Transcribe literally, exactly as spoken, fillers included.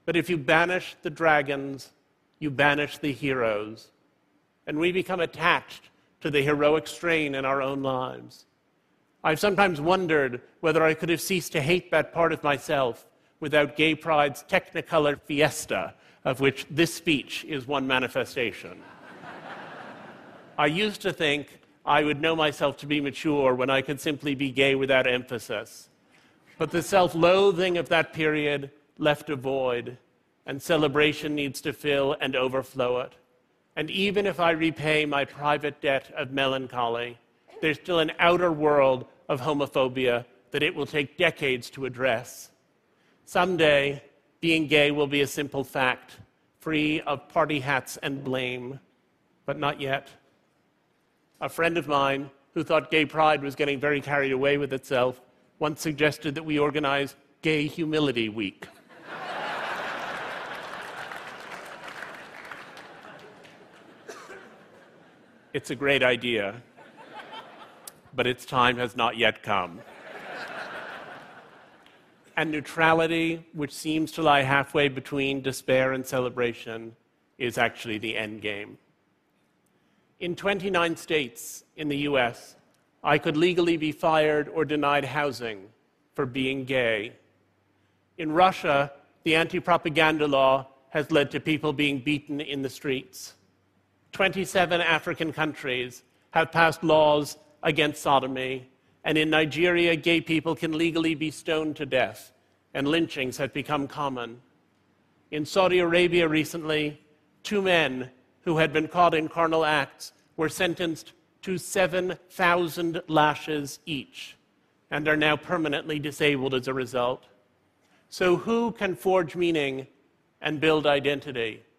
But if you banish the dragons, you banish the heroes. And we become attached to the heroic strain in our own lives. I've sometimes wondered whether I could have ceased to hate that part of myself without Gay Pride's Technicolor fiesta, of which this speech is one manifestation. I used to think I would know myself to be mature when I could simply be gay without emphasis. But the self-loathing of that period left a void, and celebration needs to fill and overflow it. And even if I repay my private debt of melancholy, there's still an outer world of homophobia that it will take decades to address. Someday, being gay will be a simple fact, free of party hats and blame, but not yet. A friend of mine, who thought Gay Pride was getting very carried away with itself, once suggested that we organize Gay Humility Week. It's a great idea, but its time has not yet come. And neutrality, which seems to lie halfway between despair and celebration, is actually the end game. In twenty-nine states in the U S, I could legally be fired or denied housing for being gay. In Russia, the anti-propaganda law has led to people being beaten in the streets. twenty-seven African countries have passed laws against sodomy, and in Nigeria, gay people can legally be stoned to death, and lynchings have become common. In Saudi Arabia recently, two men who had been caught in carnal acts were sentenced to seven thousand lashes each, and are now permanently disabled as a result. So who can forge meaning and build identity?